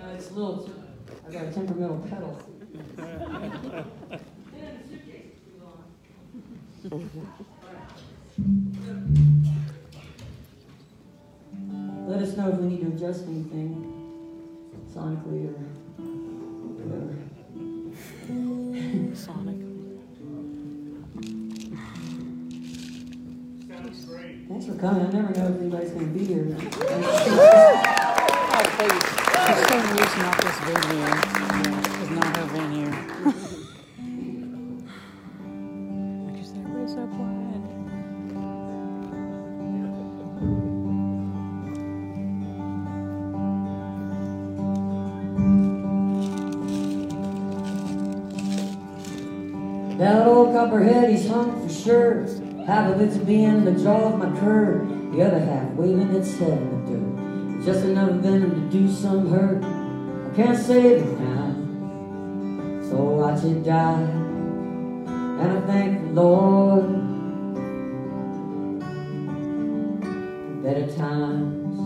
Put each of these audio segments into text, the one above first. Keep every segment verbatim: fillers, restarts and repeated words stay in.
It's a little, I got a temperamental pedal. Let us know if we need to adjust anything sonically or whatever. Sonic. Thanks for coming. I never know if anybody's going to be here. Oh, please. For some reason, not this venue. It's not her venue. Like you said, everybody's so quiet. That old copperhead, he's hung for sure. Half of it's being the jaw of my curve, the other half waving its head in the dirt. Just enough venom to do some hurt. I can't save it now, so watch it die. And I thank the Lord for better times.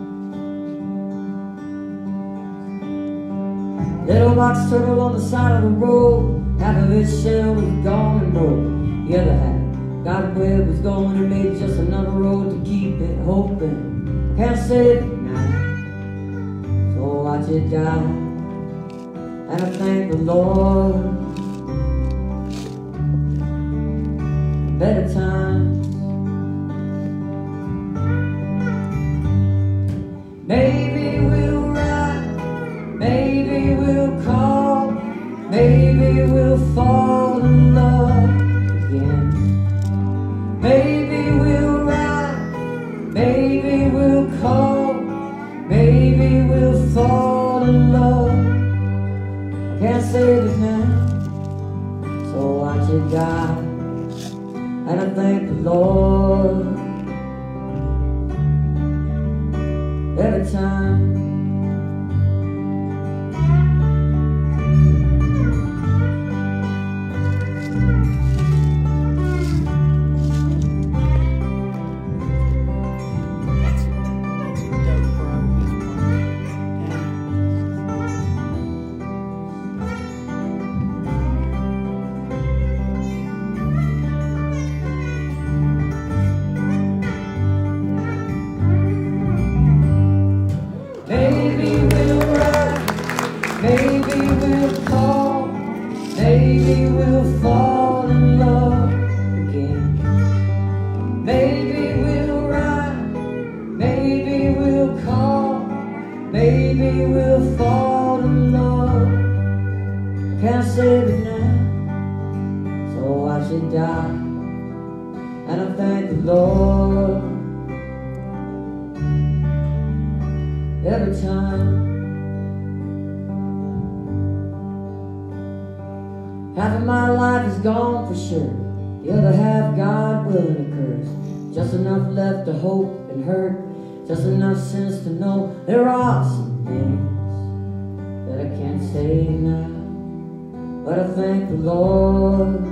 Little box turtle on the side of the road. Half of its shell was gone and broke. The other half got where it was going and made just another road to keep it hoping. Can't save it now, so watch it die. And I thank the Lord for better times. Maybe we'll ride, maybe we'll call, maybe we'll fall in love again. Maybe we'll ride, maybe we'll call, maybe we'll fall in love. I can't save it now, so watch it die. And I thank the Lord every time. Maybe we'll call, maybe we'll fall in love again. Maybe we'll ride, maybe we'll call, maybe we'll fall in love. Can't save it now, so watch it die. And I thank the Lord every time. Half of my life is gone for sure, the other half God willing to curse. Just enough left to hope and hurt, just enough sense to know there are some things that I can't say now. But I thank the Lord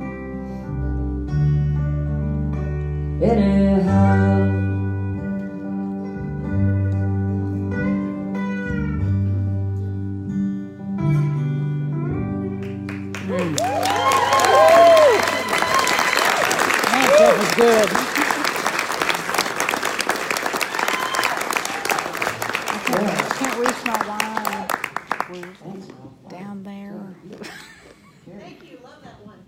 anyhow. Mm. That was good. I can't, I can't reach my wine. We're down there.